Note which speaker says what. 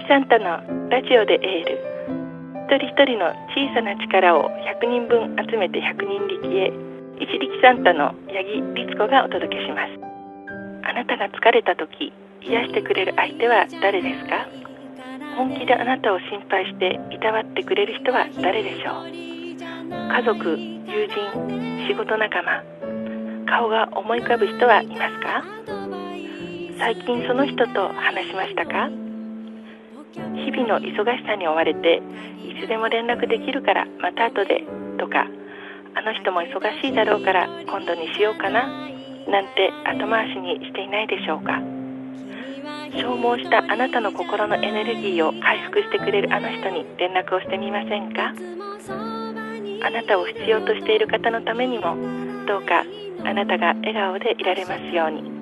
Speaker 1: サンタのラジオでエール。一人一人の小さな力を100人分集めて100人力へ。一力サンタの八木律子がお届けします。あなたが疲れた時、癒してくれる相手は誰ですか？本気であなたを心配していたわってくれる人は誰でしょう？家族、友人、仕事仲間、顔が思い浮かぶ人はいますか？最近その人と話しましたか？日々の忙しさに追われて、いつでも連絡できるからまた後でとか、あの人も忙しいだろうから今度にしようかななんて後回しにしていないでしょうか？消耗したあなたの心のエネルギーを回復してくれるあの人に連絡をしてみませんか？あなたを必要としている方のためにも、どうかあなたが笑顔でいられますように。